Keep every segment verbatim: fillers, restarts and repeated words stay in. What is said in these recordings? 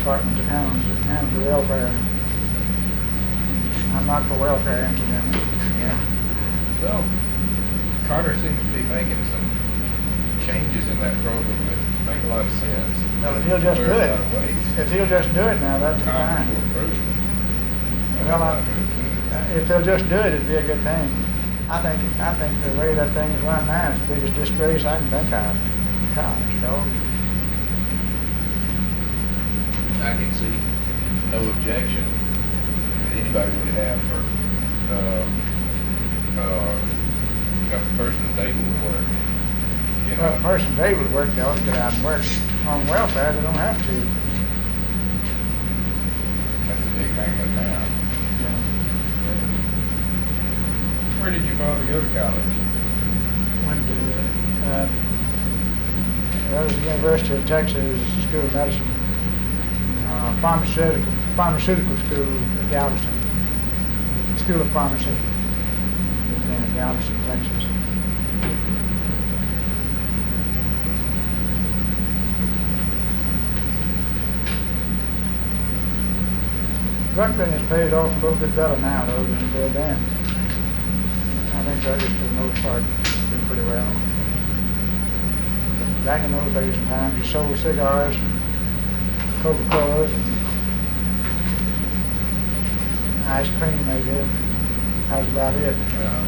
department that handles, handles the welfare. I'm not for welfare, incidentally. Yeah. Well, Carter seems to be making some changes in that program that make a lot of sense. Well, if he'll just do Clear it. a lot of waste. If he'll just do it now, that's the Congress time. will approve it. Well, I- I'd like to move to it. If they'll just do it, it'd be a good thing. I think, I think the way that thing is run now is the biggest disgrace I can think of. Gosh, dog. I can see no objection that anybody would have for, uh, uh, you know, the person that's able to work. You Well, know, a person they would work, they ought to get out and work. On welfare, they don't have to. that's the big hang up now. Where did your father go to college? Went to, uh, that was the University of Texas School of Medicine, uh, pharmaceutical, pharmaceutical school at Galveston, School of Pharmacy in Galveston, Texas. Drug business pays off a little bit better now though than it did then. I think that is for the most part do pretty well. But back in those days and times, you sold cigars, Coca-Colas, and ice cream they did. That was about it. Uh,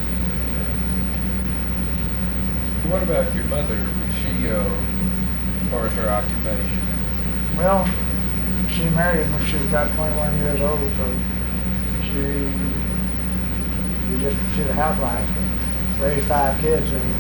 what about your mother? Was she, uh, as far as her occupation? Well, she married when she was about twenty-one years old, so she, she just, she's a housewife, raised five kids. And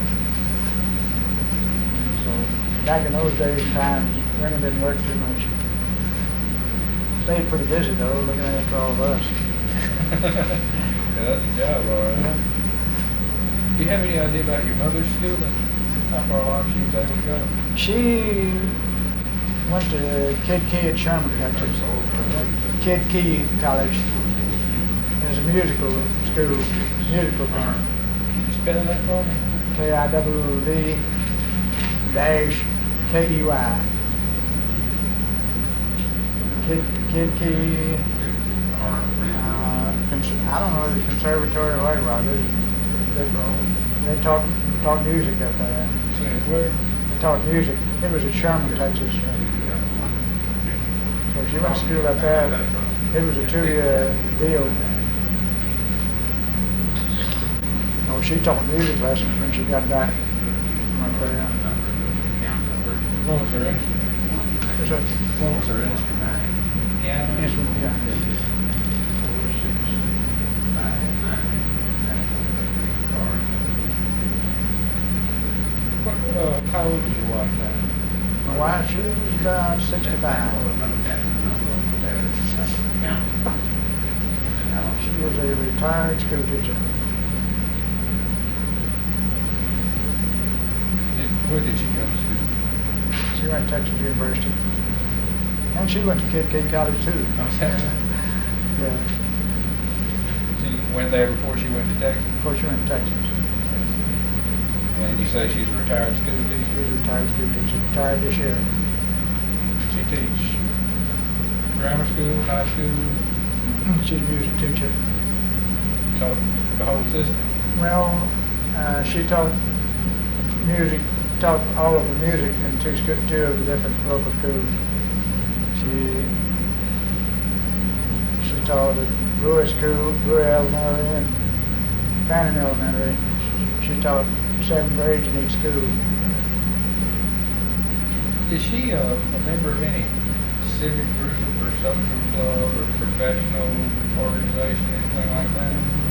so back in those days and times, women didn't work too much. Stayed pretty busy though, looking after all of us. Yeah, that's a job, all right. Yeah. Do you have any idea about your mother's schooling? How far along she was able to go? She went to Kid Key at Sherman, Texas. Kid Key College. It's a musical school, musical thing. Can you spell that for me? K I W D dash K E Y. Kid, Kid Key, uh, cons- I don't know if it's conservatory or what, Rob. They, they, they taught, taught music up there. So it's where? They taught music. It was at Sherman, Texas. So she went to school up there. It was a two-year deal. Oh, she taught music lessons when she got back up there. What was her instrument? It's a What was her instrument? Piano? instrument, yeah. What, uh, how old was your wife now? My wife, she was about sixty-five. She was a retired school teacher. Did, where did she go to school? She went to Texas University. And she went to Kid Key College too. Oh, is that right? Yeah, She went there before she went to Texas? before she went to Texas. And you say she's a retired school She teacher? was a retired school teacher, retired this year. She teach grammar school, high school, She's a music teacher. taught the whole system? Well, uh, she taught music, taught all of the music in two, sco- two of the different local schools. She she taught at Brewer School, Brewer Elementary, and Fannin Elementary. She, she taught seven grades in each school. Is she a, a member of any civic group or social club or professional organization, anything like that?